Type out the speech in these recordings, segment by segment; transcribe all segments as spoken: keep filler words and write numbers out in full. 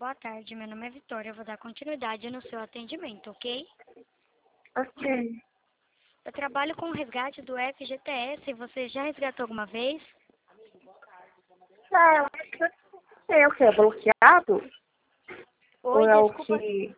boa tarde. Meu nome é Vitória. Eu vou dar continuidade no seu atendimento, ok? Ok. Eu trabalho com o resgate do F G T S. Você já resgatou alguma vez? Não, é o que? É bloqueado? Ou Oi, é o desculpa. que...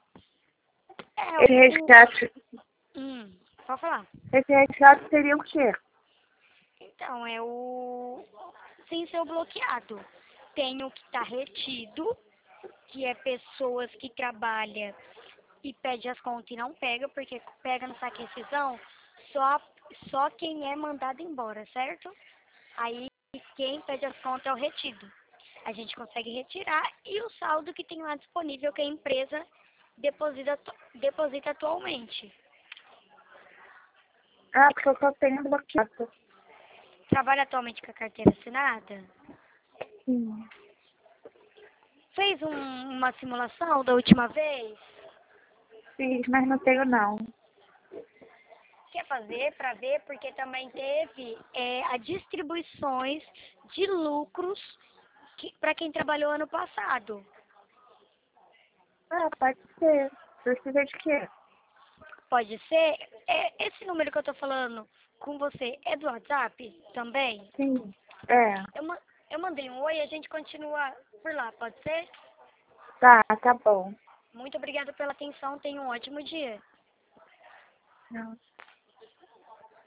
É Esse o... resgate... Hum, pode falar. Esse resgate seria o quê? Então, é o... Sem ser o bloqueado. Tem o que está retido, que é pessoas que trabalham e pede as contas e não pega, porque pega no saque rescisão só, só quem é mandado embora, certo? Aí quem pede as contas é o retido. A gente consegue retirar e o saldo que tem lá disponível que a empresa deposita, deposita atualmente. Ah, porque eu só tenho bloqueado. Trabalha atualmente com a carteira assinada? Sim. Fez um, uma simulação da última vez? Fiz, mas não tenho não. Quer fazer para ver? Porque também teve é, a distribuições de lucros que, para quem trabalhou ano passado. Ah, pode ser. Precisa de quê? Pode ser? É, esse número que eu tô falando com você é do WhatsApp também? Sim. É. Eu, ma- eu mandei um oi e a gente continua por lá, pode ser? Tá, tá bom. Muito obrigada pela atenção, tenha um ótimo dia. Não.